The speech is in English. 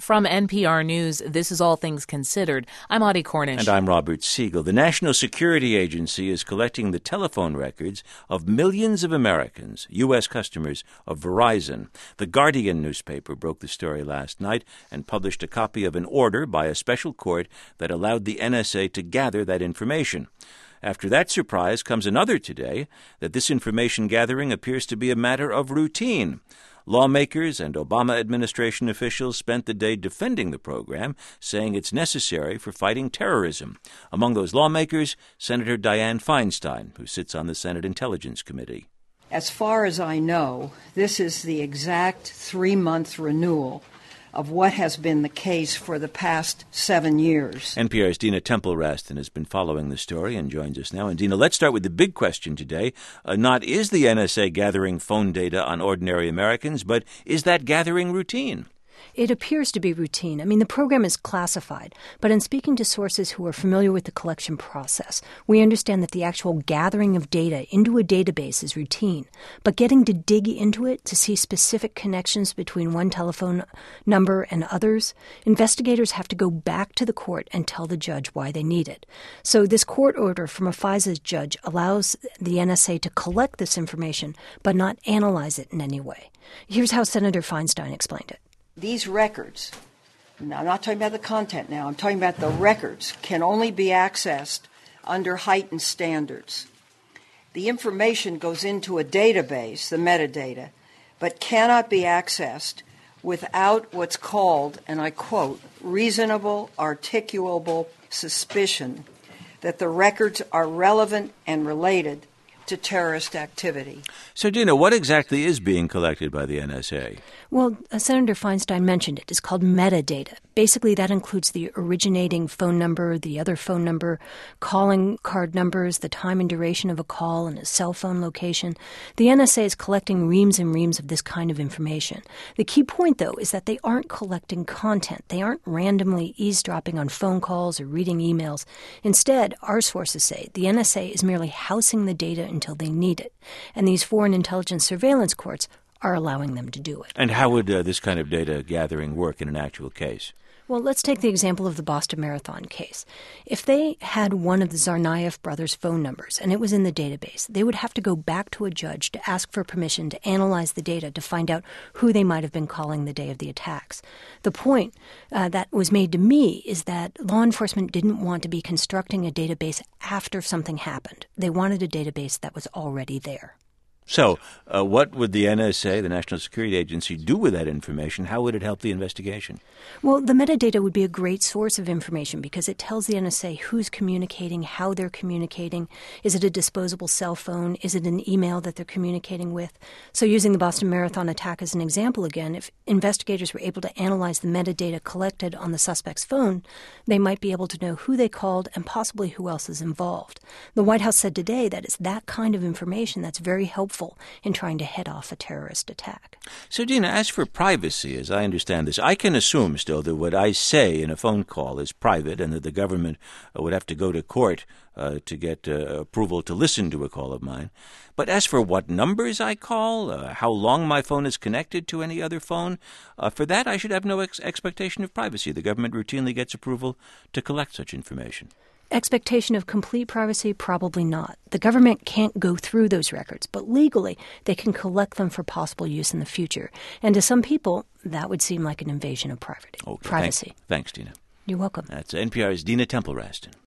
From NPR News, this is All Things Considered. I'm Audie Cornish. And I'm Robert Siegel. The National Security Agency is collecting the telephone records of millions of Americans, U.S. customers of Verizon. The Guardian newspaper broke the story last night and published a copy of an order by a special court that allowed the NSA to gather that information. After that surprise comes another today, that this information gathering appears to be a matter of routine. Lawmakers and Obama administration officials spent the day defending the program, saying it's necessary for fighting terrorism. Among those lawmakers, Senator Dianne Feinstein, who sits on the Senate Intelligence Committee. As far as I know, this is the exact 3-month renewal of what has been the case for the past 7 years. NPR's Dina Temple-Raston has been following the story and joins us now. And Dina, let's start with the big question today. Not is the NSA gathering phone data on ordinary Americans, but is that gathering routine? It appears to be routine. I mean, the program is classified, but in speaking to sources who are familiar with the collection process, we understand that the actual gathering of data into a database is routine. But getting to dig into it to see specific connections between one telephone number and others, investigators have to go back to the court and tell the judge why they need it. So this court order from a FISA judge allows the NSA to collect this information, but not analyze it in any way. Here's how Senator Feinstein explained it. These records, now I'm not talking about the content now, I'm talking about the records, can only be accessed under heightened standards. The information goes into a database, the metadata, but cannot be accessed without what's called, and I quote, reasonable, articulable suspicion that the records are relevant and related to terrorist activity. So, Dina, what exactly is being collected by the NSA? Well, Senator Feinstein mentioned it. It's called metadata. Basically, that includes the originating phone number, the other phone number, calling card numbers, the time and duration of a call, and a cell phone location. The NSA is collecting reams and reams of this kind of information. The key point, though, is that they aren't collecting content. They aren't randomly eavesdropping on phone calls or reading emails. Instead, our sources say the NSA is merely housing the data until they need it. And these foreign intelligence surveillance courts are allowing them to do it. And how would this kind of data gathering work in an actual case? Well, let's take the example of the Boston Marathon case. If they had one of the Tsarnaev brothers' phone numbers and it was in the database, they would have to go back to a judge to ask for permission to analyze the data to find out who they might have been calling the day of the attacks. The point that was made to me is that law enforcement didn't want to be constructing a database after something happened. They wanted a database that was already there. So what would the NSA, the National Security Agency, do with that information? How would it help the investigation? Well, the metadata would be a great source of information because it tells the NSA who's communicating, how they're communicating. Is it a disposable cell phone? Is it an email that they're communicating with? So using the Boston Marathon attack as an example again, if investigators were able to analyze the metadata collected on the suspect's phone, they might be able to know who they called and possibly who else is involved. The White House said today that it's that kind of information that's very helpful in trying to head off a terrorist attack. So, Dina, as for privacy, as I understand this, I can assume still that what I say in a phone call is private and that the government would have to go to court to get approval to listen to a call of mine. But as for what numbers I call, how long my phone is connected to any other phone, for that I should have no expectation of privacy. The government routinely gets approval to collect such information. Expectation of complete privacy? Probably not. The government can't go through those records, but legally they can collect them for possible use in the future. And to some people, that would seem like an invasion of privacy. Thanks, Dina. You're welcome. That's NPR's Dina Temple-Raston.